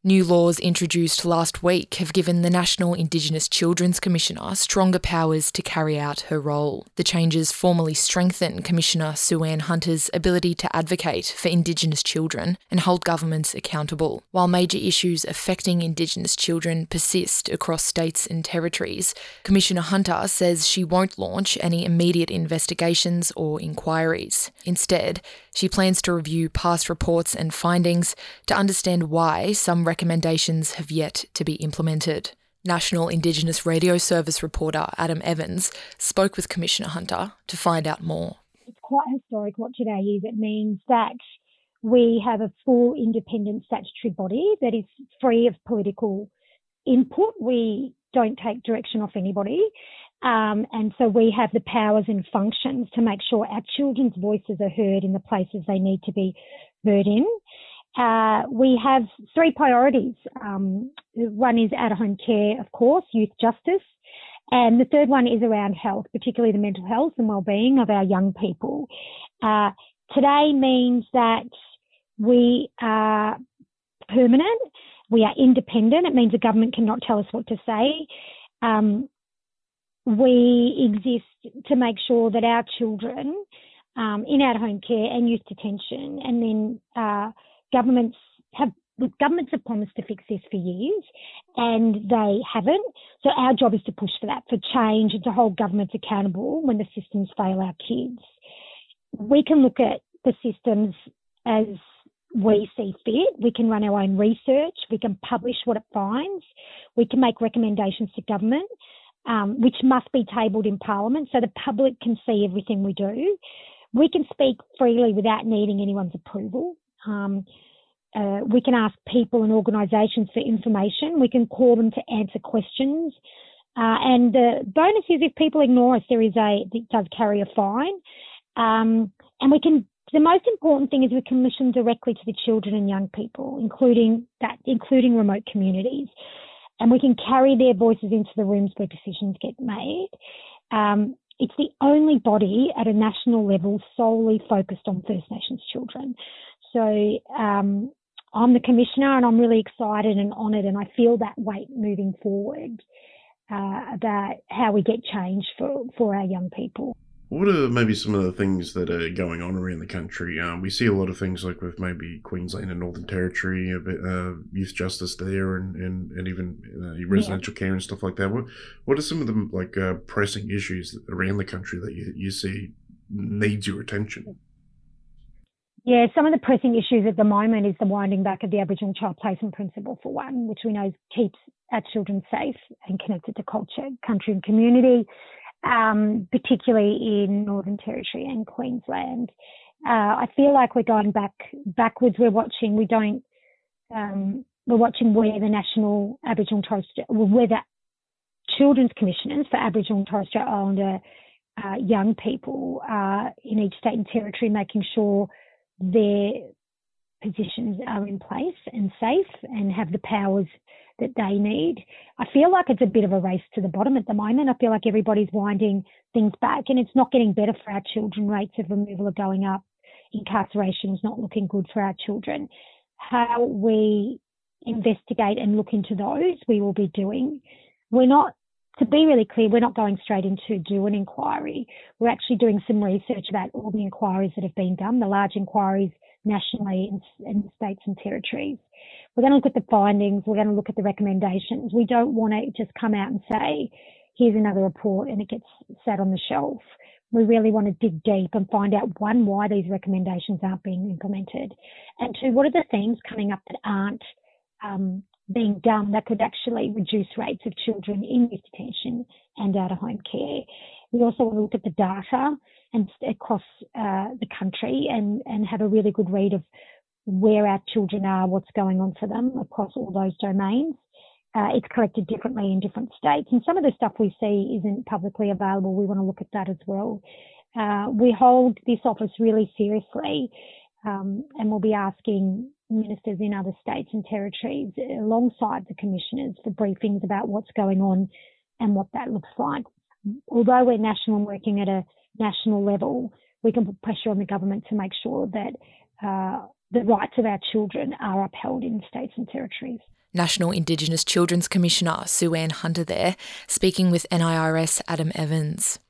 New laws introduced last week have given the National Indigenous Children's Commissioner stronger powers to carry out her role. The changes formally strengthen Commissioner Sue-Ann Hunter's ability to advocate for Indigenous children and hold governments accountable. While major issues affecting Indigenous children persist across states and territories, Commissioner Hunter says she won't launch any immediate investigations or inquiries. Instead, she plans to review past reports and findings to understand why some recommendations have yet to be implemented. National Indigenous Radio Service reporter Adam Evans spoke with Commissioner Hunter to find out more. It's quite historic what today is. It means that we have a full independent statutory body that is free of political input. We don't take direction off anybody. And so we have the powers and functions to make sure our children's voices are heard in the places they need to be heard in. We have three priorities. One is out-of-home care, of course, youth justice. And the third one is around health, particularly the mental health and wellbeing of our young people. Today means that we are permanent. We are independent. It means the government cannot tell us what to say. We exist to make sure that our children in out-of-home care and youth detention, and then governments have promised to fix this for years and they haven't. So our job is to push for that, for change, and to hold governments accountable when the systems fail our kids. We can look at the systems as we see fit. We can run our own research. We can publish what it finds. We can make recommendations to government, which must be tabled in Parliament so the public can see everything we do. We can speak freely without needing anyone's approval. We can ask people and organisations for information. We can call them to answer questions. And the bonus is if people ignore us, it does carry a fine. And the most important thing is we can listen directly to the children and young people, including remote communities. And we can carry their voices into the rooms where decisions get made. It's the only body at a national level solely focused on First Nations children. So I'm the Commissioner and I'm really excited and honoured, and I feel that weight moving forward about how we get change for our young people. What are maybe some of the things that are going on around the country? We see a lot of things like with maybe Queensland and Northern Territory, a bit, youth justice there, and even residential care and stuff like that. What are some of the pressing issues around the country that you see needs your attention? Yeah, some of the pressing issues at the moment is the winding back of the Aboriginal Child Placement Principle, for one, which we know keeps our children safe and connected to culture, country and community. Particularly in Northern Territory and Queensland. I feel like we're going backwards. We're watching where the National Aboriginal and Torres Strait, where the Children's Commissioners for Aboriginal and Torres Strait Islander young people in each state and territory, making sure their positions are in place and safe and have the powers that they need. I feel like it's a bit of a race to the bottom at the moment. I feel like everybody's winding things back and it's not getting better for our children. Rates of removal are going up. Incarceration is not looking good for our children. How we investigate and look into those, we will be doing. To be really clear, we're not going straight into do an inquiry. We're actually doing some research about all the inquiries that have been done, the large inquiries nationally in the states and territories. We're going to look at the findings. We're going to look at the recommendations. We don't want to just come out and say, here's another report and it gets sat on the shelf. We really want to dig deep and find out, one, why these recommendations aren't being implemented, and two, what are the things coming up that aren't being done that could actually reduce rates of children in youth detention and out-of-home care. We also want to look at the data and across the country and have a really good read of where our children are, what's going on for them across all those domains. It's collected differently in different states, and some of the stuff we see isn't publicly available. We want to look at that as well. We hold this office really seriously, and we'll be asking ministers in other states and territories alongside the commissioners for briefings about what's going on and what that looks like. Although we're national and working at a national level, we can put pressure on the government to make sure that the rights of our children are upheld in states and territories. National Indigenous Children's Commissioner Sue Ann Hunter there, speaking with NIRS Adam Evans.